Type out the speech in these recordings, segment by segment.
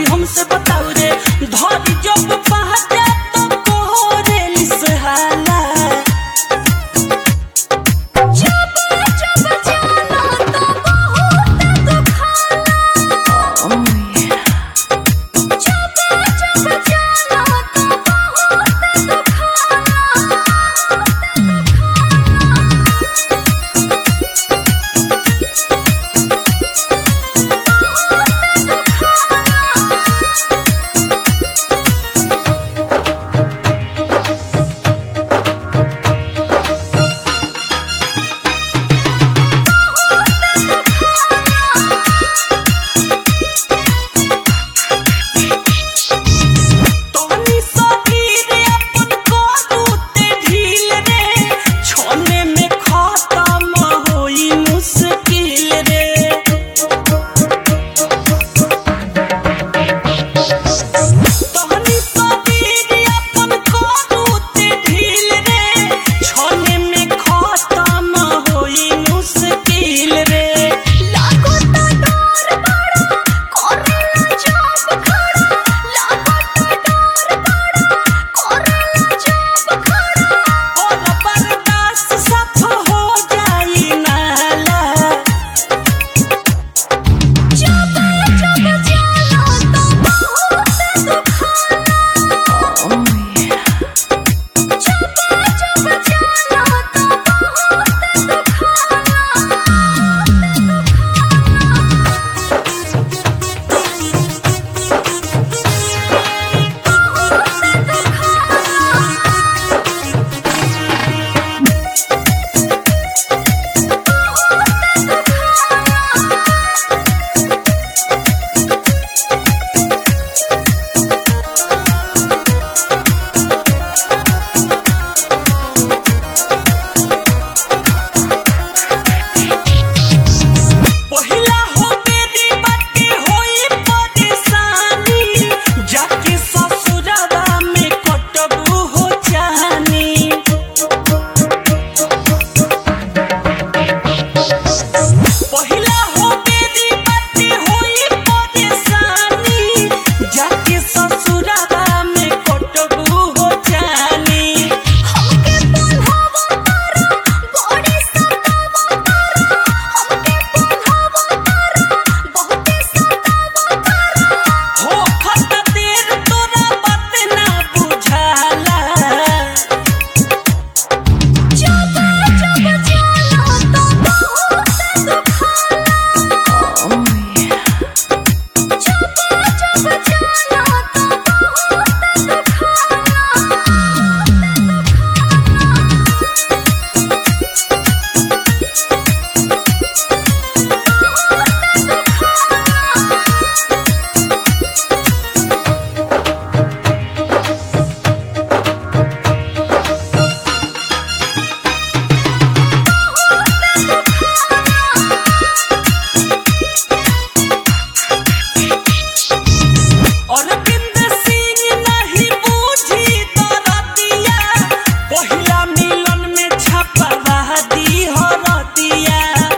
बाकी हमसे बताओ रे धरी जब पहाड़े तो कोरे निसहाला जब जब जाना तो बहुत दुखाला जब जब जाना तो बहुत दुखाला तोनी शरीर अपन करूते ढील रे छोने में खत्म होई मुश्किल रे तोनी शरीर अपन करूते ढील रे छोने में खत्म होई मुश्किल रे लागो तो डर बड़ा करेला जब खड़ा लागो तो डर बड़ा करेला जब खड़ा और बर्दाश्त सब हो जाई नाला जब जब जाना तो बहुत दुखाला जब जब जाना तो बहुत पहिला हो मेरी बाकी होई परेशानी जाके ससुरवा में कटबू हो जानी पहिला हो मेरी बाकी होई परेशानी जाके ससुरवा में कटबू हो जानी हमके बोलहवा तारा बड़ी सतावा तारा हमके बोलहवा तारा बहुते सतावा तारा हो खत देर तोरा बात ना बुझाला जब जब जाना तो बहुत दुखाला जब जब जाना तो बहुत अरविंद सिंह नहीं बूझी दरदिया पहिला मिलन में छपवा दी हरदिया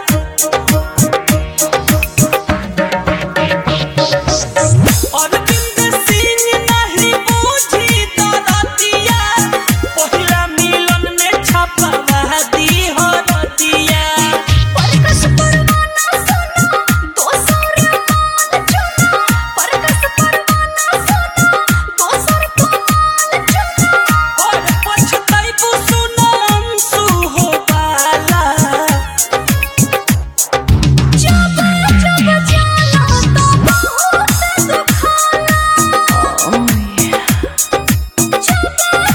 अरविंद सिंह नहीं बूझी दरदिया पहिला मिलन में छपवा दी हरदिया परकस परवाना सुना दोसर मान चुना परकस परवाना सुना दोसर मान चुना और पछतैबू सुनम सुहो बाला जब जब जाना तो बहुत दुखाला जब